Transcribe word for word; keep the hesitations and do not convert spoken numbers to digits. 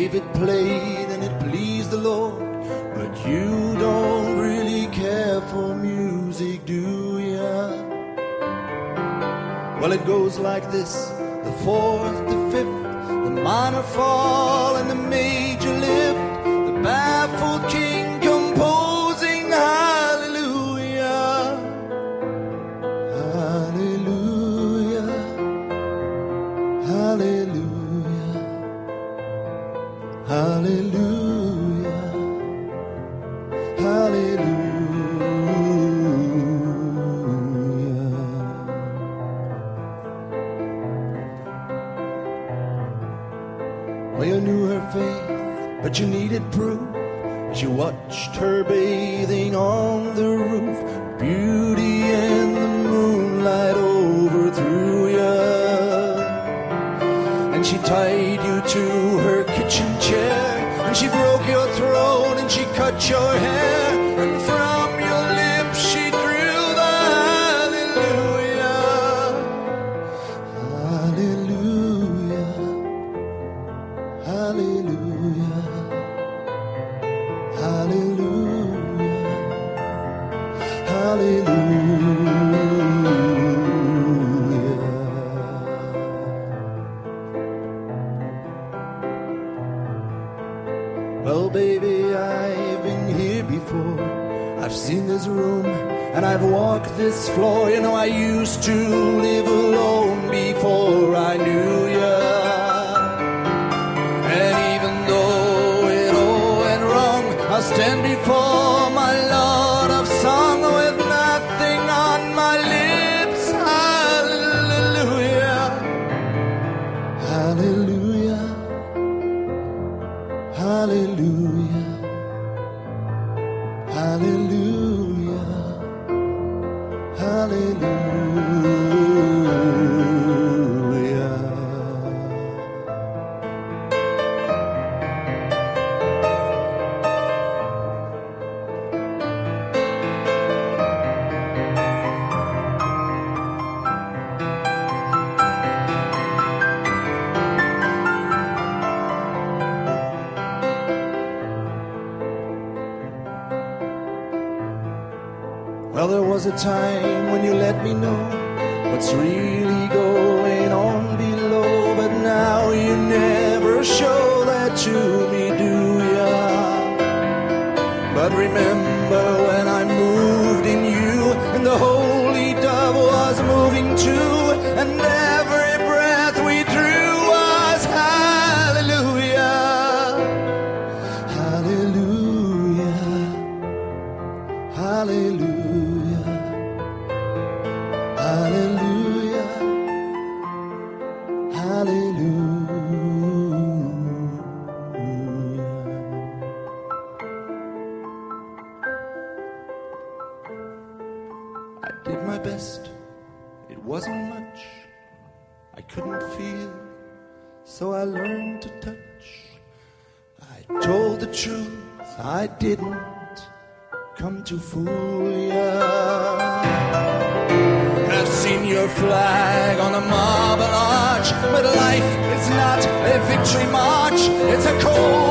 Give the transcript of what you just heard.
David played and it pleased the Lord. But you don't really care for music, do ya? Well, it goes like this: the fourth, the fifth, the minor fall and the major lift, the baffled king composing hallelujah, hallelujah, hallelujah, hallelujah, hallelujah. Well, you knew her faith, but you needed proof as you watched her bathing on the roof. Beauty in the moonlight overthrew you, and she tied you to her kitchen chair, and she broke your throat and she cut your hair, and from your lips she drew the hallelujah, hallelujah, hallelujah, hallelujah, hallelujah. Well, baby, I've been here before. I've seen this room and I've walked this floor. You know, I used to live alone before I knew ya. I'll stand before my Lord of song with nothing on my lips. Hallelujah, hallelujah, hallelujah, hallelujah, hallelujah. Well, there was a time when you let me know what's really going on below, but now you never show that to me, do ya? But remember when I moved in you, and the holy dove was moving too, and every breath we drew was hallelujah, hallelujah, hallelujah. Hallelujah, hallelujah. I did my best, it wasn't much. I couldn't feel, so I learned to touch. I told the truth, I didn't come to fool ya. I've seen your flag on a marble arch, but life is not a victory march. It's a cold